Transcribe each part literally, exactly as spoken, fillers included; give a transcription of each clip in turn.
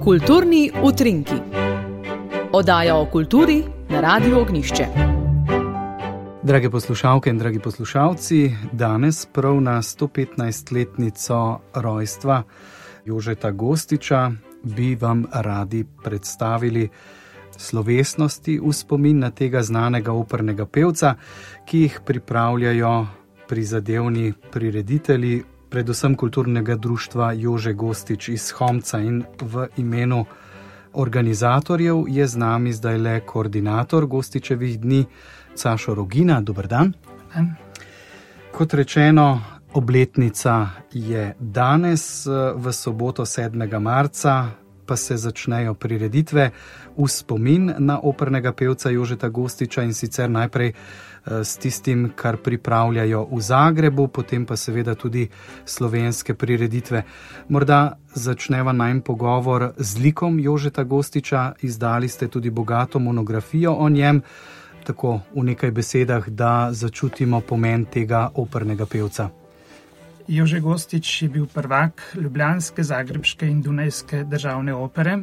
Kulturni utrinki. Oddaja o kulturi na Radiu Ognjišče. Drage poslušalke in dragi poslušalci, danes prav na sto petnajstletnico rojstva Jožeta Gostiča bi vam radi predstavili slovesnosti v spomin na tega znanega opernega pevca, ki jih pripravljajo prizadevni prireditelji, predvsem kulturnega društva Jože Gostič iz Homca, in v imenu organizatorjev je z nami zdaj le koordinator Gostičevih dni, Sašo Rogina. Dober dan. Dan. Kot rečeno, obletnica je danes, v soboto sedmega marca pa se začnejo prireditve v spomin na opernega pevca Jožeta Gostiča, in sicer najprej s tistim, kar pripravljajo v Zagrebu, potem pa seveda tudi slovenske prireditve. Morda začneva najm pogovor z likom Jožeta Gostiča. Izdali ste tudi bogato monografijo o njem, tako v nekaj besedah, da začutimo pomen tega opernega pevca. Jože Gostič je bil prvak ljubljanske, zagrebške in dunajske državne opere.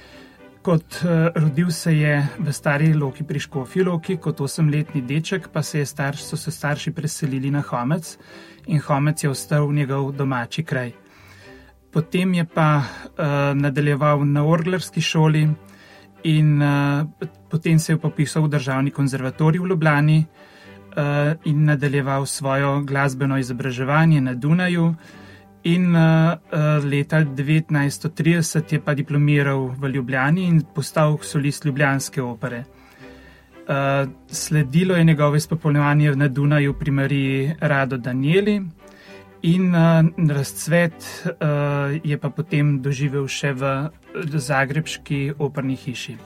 Kot rodil se je v Stari Loki pri Škofji Loki, kot osemletni deček pa se je starš, so se starši preselili na Homec in Homec je ostal njegov domači kraj. Potem je pa uh, nadaljeval na orglarski šoli in uh, potem se je popisal v Državni konzervatorij v Ljubljani uh, in nadaljeval svojo glasbeno izobraževanje na Dunaju. In uh, leta devetnajststo trideset je pa diplomiral v Ljubljani in postal solist ljubljanske opere. Uh, sledilo je njegovo izpopolnjevanje na Dunaju pri Mariji Rado Danieli in uh, razcvet uh, je pa potem doživel še v zagrebški operni hiši.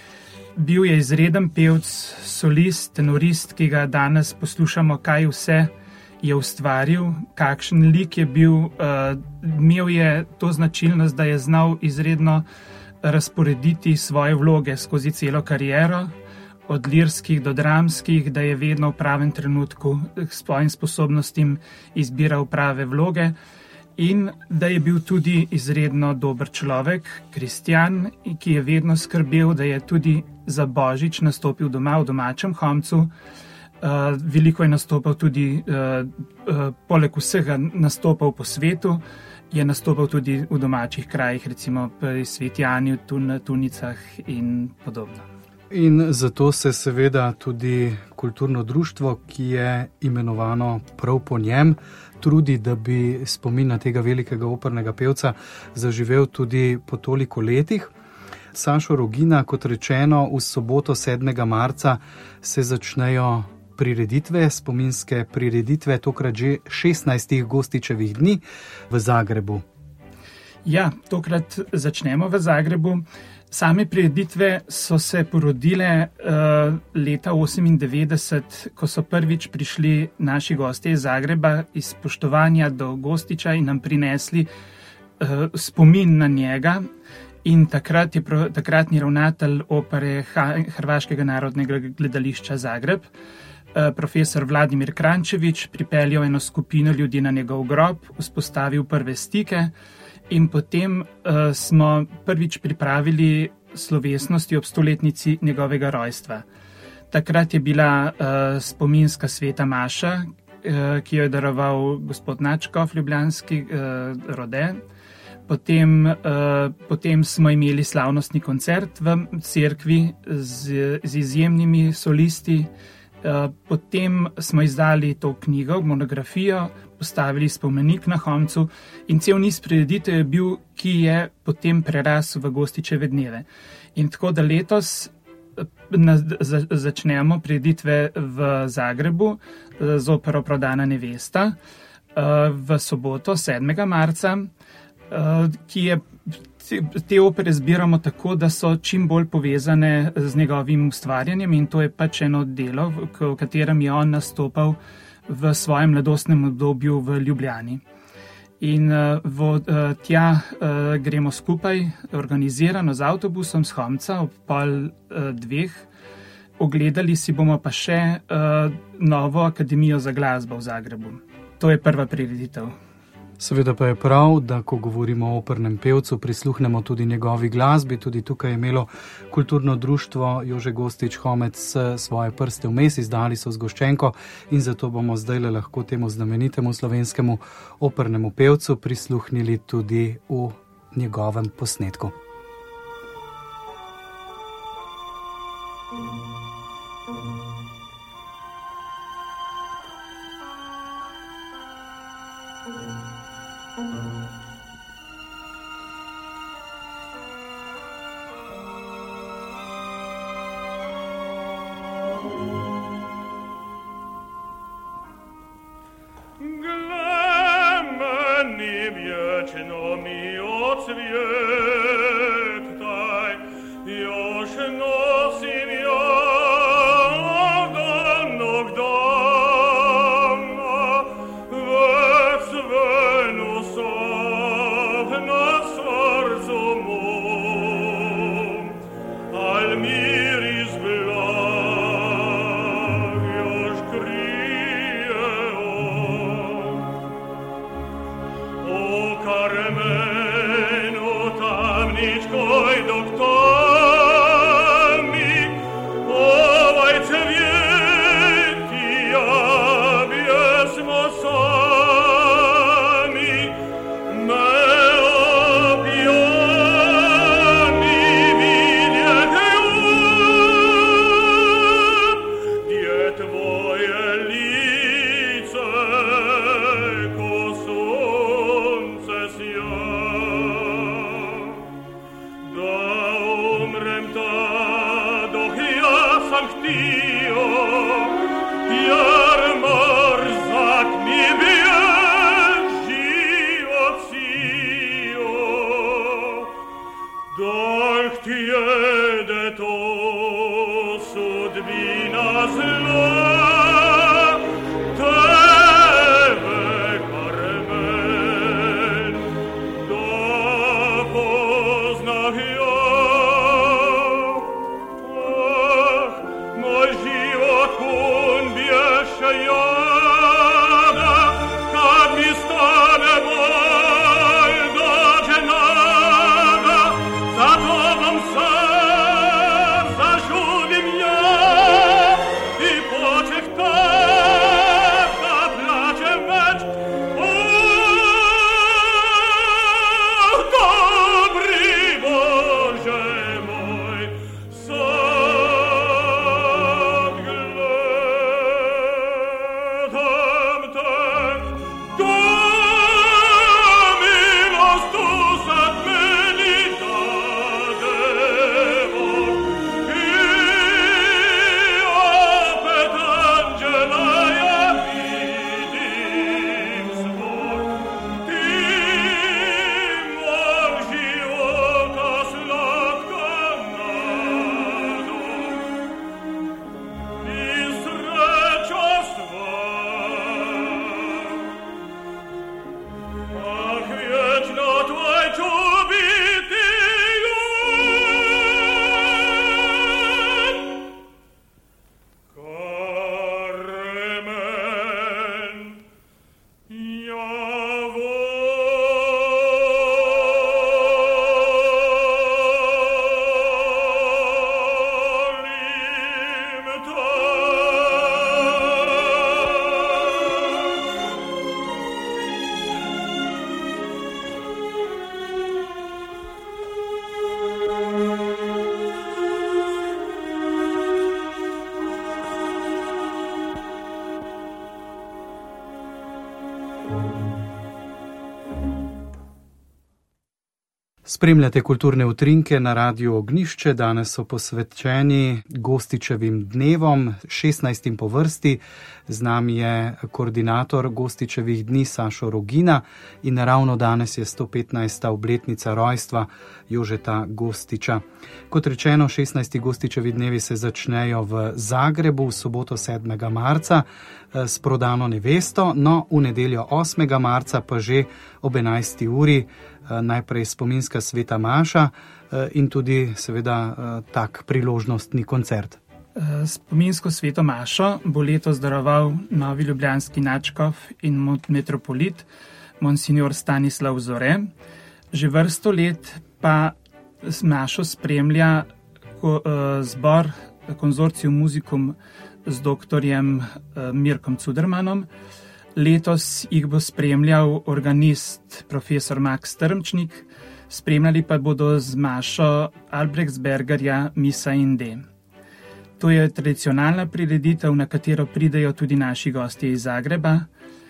Bil je izreden pevc, solist, tenorist, ki ga danes poslušamo, kaj vse je ustvaril, kakšen lik je bil. Uh, imel je to značilnost, da je znal izredno razporediti svoje vloge skozi celo kariero, od lirskih do dramskih, da je vedno v pravem trenutku s svojim sposobnostim izbiral prave vloge in da je bil tudi izredno dober človek, kristjan, ki je vedno skrbel, da je tudi za Božič nastopil doma v domačem Homcu. Uh, veliko je nastopal tudi, uh, uh, poleg vsega nastopal po svetu, je nastopal tudi v domačih krajih, recimo pri Sveti Ani, tun, Tunicah in podobno. In zato se seveda tudi kulturno društvo, ki je imenovano prav po njem, trudi, da bi spomin na tega velikega opernega pevca zaživel tudi po toliko letih. Sašo Rogina, kot rečeno, v soboto sedmega marca se začnejo prireditve, spominske prireditve, tokrat že šestnajstih Gostičevih dni v Zagrebu. Ja, tokrat začnemo v Zagrebu. Same prireditve so se porodile uh, leta osemindevetdeset, ko so prvič prišli naši gostje iz Zagreba iz spoštovanja do Gostiča in nam prinesli uh, spomin na njega. In takrat je pro, takratni ravnatelj opere Hrvaškega narodnega gledališča Zagreb, profesor Vladimir Krančević, pripeljal eno skupino ljudi na njegov grob, vzpostavil prve stike in potem uh, smo prvič pripravili slovesnosti ob stoletnici njegovega rojstva. Takrat je bila uh, spominska sveta maša, uh, ki jo je daroval gospod Načkov, ljubljanski uh, rode. Potem, uh, potem smo imeli slavnostni koncert v cerkvi z, z izjemnimi solisti. Uh, potem smo izdali to knjigo, monografijo, postavili spomenik na Homcu in cel niz prireditev je bil, ki je potem prerasel v Gostičeve dneve. In tako da letos na, za, začnemo prireditve v Zagrebu z opero Prodana nevesta uh, v soboto sedmega marca, uh, ki je te opere zbiramo tako, da so čim bolj povezane z njegovim ustvarjanjem in to je pač eno delo, v katerem je on nastopal v svojem mladostnem obdobju v Ljubljani. In v, tja gremo skupaj, organizirano z avtobusom z Homca ob pol dveh. Ogledali si bomo pa še novo akademijo za glasbo v Zagrebu. To je prva prireditev. Seveda pa je prav, da ko govorimo o opernem pevcu, prisluhnemo tudi njegovi glasbi. Tudi tukaj je imelo kulturno društvo Jože Gostič Homec svoje prste vmes, izdali so zgoščenko in zato bomo zdaj lahko temu znamenitemu slovenskemu opernemu pevcu prisluhnili tudi v njegovem posnetku. Spremljate kulturne utrinke na Radiu Ognjišče, danes so posvečeni Gostičevim dnevom, šestnajstim po vrsti. Z nami je koordinator Gostičevih dni Sašo Rogina in ravno danes je sto petnajsta obletnica rojstva Jožeta Gostiča. Kot rečeno, šestnajsti Gostičevi dnevi se začnejo v Zagrebu v soboto sedmega marca s prodano nevesto, no v nedeljo osmega marca pa že ob enajsti uri najprej spominska sveta maša in tudi seveda tak priložnostni koncert. Spominsko sveto mašo bo letos daroval novi ljubljanski nadškof in metropolit monsignor Stanislav Zore. Že vrsto let pa našo spremlja zbor Konzorcium Musicum z doktorjem Mirkom Cudermanom. Letos jih bo spremljal organist profesor Max Strmčnik, spremljali pa bodo z mašo Albrechtsbergerja Misa in D. To je tradicionalna prireditev, na katero pridejo tudi naši gostje iz Zagreba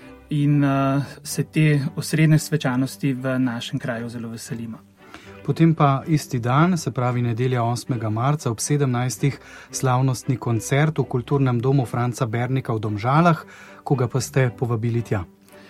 in uh, se te osrednje svečanosti v našem kraju zelo veselimo. Potem pa isti dan, se pravi nedelja osmega marca ob sedemnajstih, slavnostni koncert v Kulturnem domu Franca Bernika v Domžalah, koga pa ste povabili tja.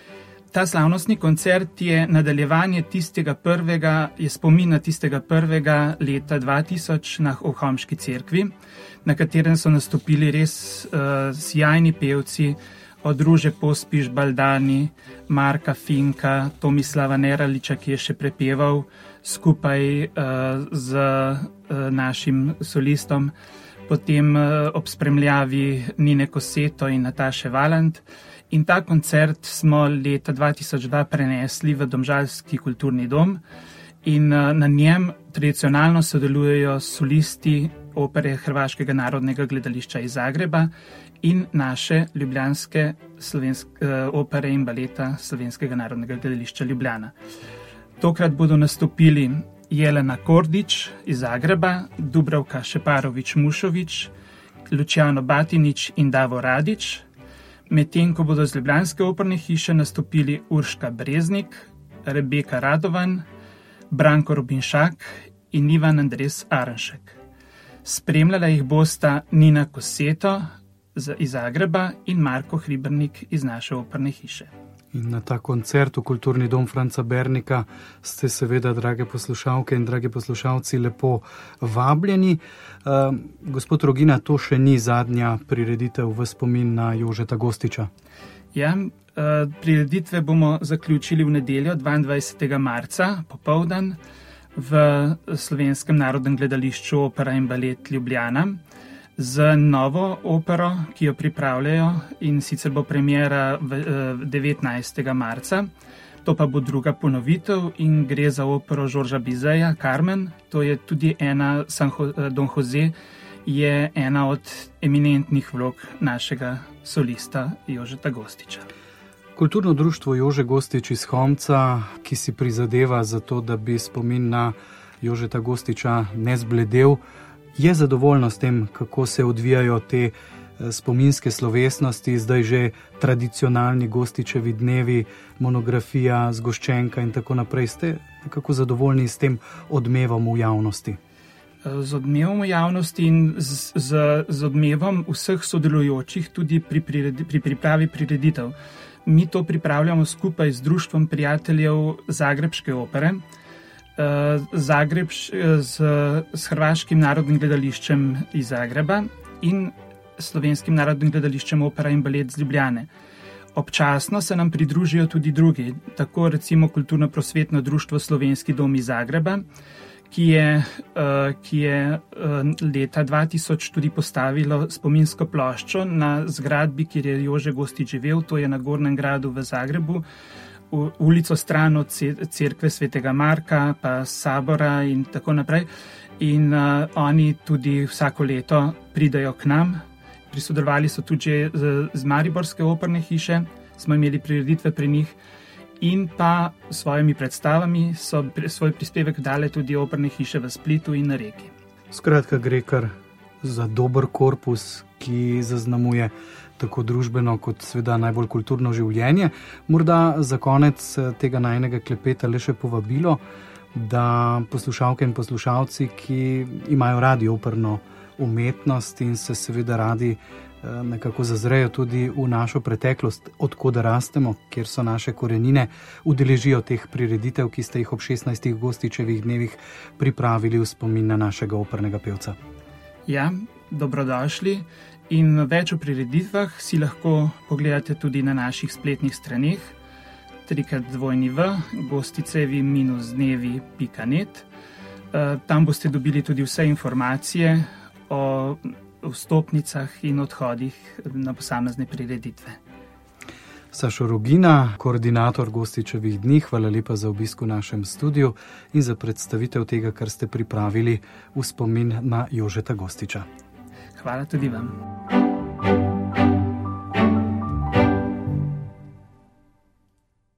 Ta slavnostni koncert je nadaljevanje tistega prvega, je spomin na tistega prvega leta dva tisoč na Ohomški cerkvi, na katerem so nastopili res uh, sjajni pevci, od Ruže Pospiš Baldani, Marka Finka, Tomislava Neraliča, ki je še prepeval skupaj uh, z uh, našim solistom, potem uh, ob spremljavi Nine Koseto in Nataše Valant. In ta koncert smo leta dva tisoč dva prenesli v Domžalski kulturni dom in uh, na njem tradicionalno sodelujejo solisti opere Hrvaškega narodnega gledališča iz Zagreba in naše ljubljanske slovenske uh, opere in baleta Slovenskega narodnega gledališča Ljubljana. Tokrat bodo nastopili Jelena Kordić iz Zagreba, Dubravka Šeparović-Mušović, Luciano Batinić in Davo Radić, medtem ko bodo z ljubljanske operne hiše nastopili Urška Breznik, Rebeka Radovan, Branko Rubinšak in Ivan Andres Aranšek. Spremljala jih bosta Nina Koseto iz Zagreba in Marko Hribernik iz naše operne hiše. In na ta koncert v Kulturni dom Franca Bernika ste seveda, drage poslušalke in dragi poslušalci, lepo vabljeni. Uh, gospod Rogina, to še ni zadnja prireditev v spomin na Jožeta Gostiča. Ja, uh, prireditve bomo zaključili v nedeljo dvaindvajsetega marca popoldan v Slovenskem narodnem gledališču Opera in balet Ljubljana z novo opero, ki jo pripravljajo, in sicer bo premiera devetnajstega marca. To pa bo druga ponovitev in gre za opero Žorža Bizeja, Carmen. To je tudi ena, Don Jose je ena od eminentnih vlog našega solista Jožeta Gostiča. Kulturno društvo Jože Gostič iz Homca, ki si prizadeva za to, da bi spomin na Jožeta Gostiča ne zbledel, je zadovoljno s tem, kako se odvijajo te spominske slovesnosti, zdaj že tradicionalni Gostičevi dnevi, monografija, zgoščenka in tako naprej. Ste nekako zadovoljni s tem odmevom v javnosti? Z odmevom v javnosti in z, z, z odmevom vseh sodelujočih tudi pri, priredi, pri pripravi prireditev. Mi to pripravljamo skupaj z Društvom prijateljev Zagrebške opere, Zagreb z, z Hrvaškim narodnim gledališčem iz Zagreba in Slovenskim narodnim gledališčem Opera in balet z Ljubljane. Občasno se nam pridružijo tudi drugi, tako recimo Kulturno-prosvetno društvo Slovenski dom iz Zagreba, ki je, ki je leta dva tisoč tudi postavilo spominsko ploščo na zgradbi, kjer je Jože Gostič živel, to je na Gornjem gradu v Zagrebu, ulico stran od cerkve Svetega Marka, pa Sabora in tako naprej. In uh, oni tudi vsako leto pridajo k nam. Prisodelovali so tudi z, z Mariborske operne hiše, smo imeli prireditve pri njih in pa s svojimi predstavami so svoj prispevek dale tudi operne hiše v Splitu in na Reki. Skratka, gre kar za dober korpus, ki zaznamuje tako družbeno kot seveda najbolj kulturno življenje. Morda za konec tega najnega klepeta le še povabilo, da poslušalke in poslušalci, ki imajo radi operno umetnost in se seveda radi nekako zazrejo tudi v našo preteklost, odkod rastemo, kjer so naše korenine, udeležijo teh prireditev, ki ste jih ob šestnajstih Gostičevih dnevih pripravili v spomin na našega opernega pevca. Ja, dobrodošli. In več o prireditvah si lahko pogledate tudi na naših spletnih straneh trikrat dvojni v gosticevi minus dnevi pika net. Tam boste dobili tudi vse informacije o vstopnicah in odhodih na posamezne prireditve. Sašo Rugina, koordinator Gostičevih dni, hvala lepa za obisk v našem studiu in za predstavitev tega, kar ste pripravili v spomin na Jožeta Gostiča. Hvala tudi vam.